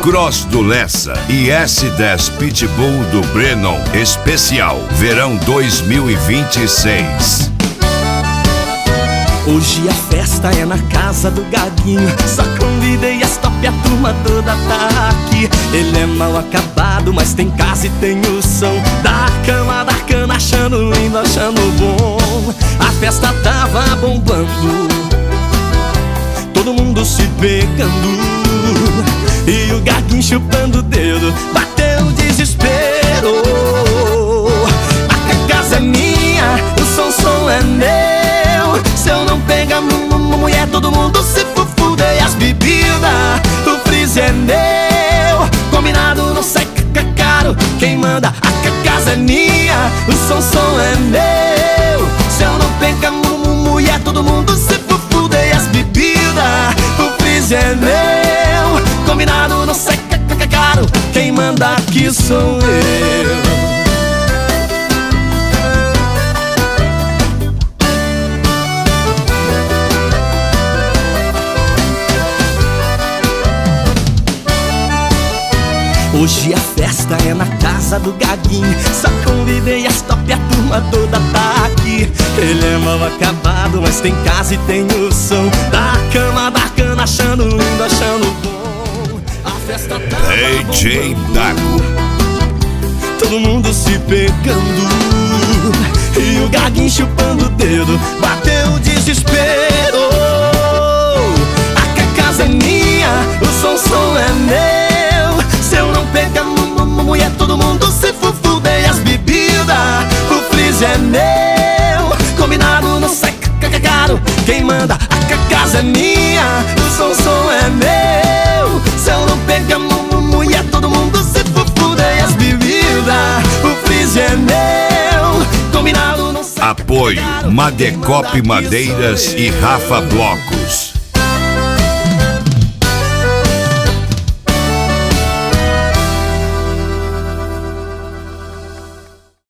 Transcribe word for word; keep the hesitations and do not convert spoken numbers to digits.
Cross do Lessa e S dez Pitbull do Brennon. Especial Verão dois mil e vinte e seis. Hoje a festa é na casa do Gaguinho. Só convidei as top, a turma toda tá aqui. Ele é mal acabado, mas tem casa e tem o som da cama, da cana, achando lindo, achando bom. A festa tava bombando, todo mundo se pegando, e o Gaguinho chupando o dedo. Bateu o desespero. A casa é minha, o som, som é meu. Se eu não pegar mulher, todo mundo se fufuda. E as bebidas, o freezer é meu. Combinado não sai caro, quem manda a casa é minha, o som, som é meu. Se eu não pegar mulher, todo mundo se fufuda. E as bebidas, o freezer é meu. Combinado não sai caro, quem manda aqui sou eu. Hoje a festa é na casa do Gaguinho. Só convidei as top, a turma toda tá aqui. Ele é mal acabado, mas tem casa e tem o som da cama, da cana, achando lindo, achando bom. A festa tá D J Dago. Todo mundo se pegando, e o Gaguinho chupando o dedo. Bateu o desespero. A casa é minha, o som, som é meu. Se eu não pegar mulher, todo mundo se fufuda. E as bebidas, o freezer é meu. Combinado não sai caro, quem manda a casa é minha, o som, som é meu. Se eu não pegar mulher, todo mundo se fufuda. E as bebidas, o freezer é meu. Combinado não sai Apoio Madecop Madeiras e Rafa Blocos.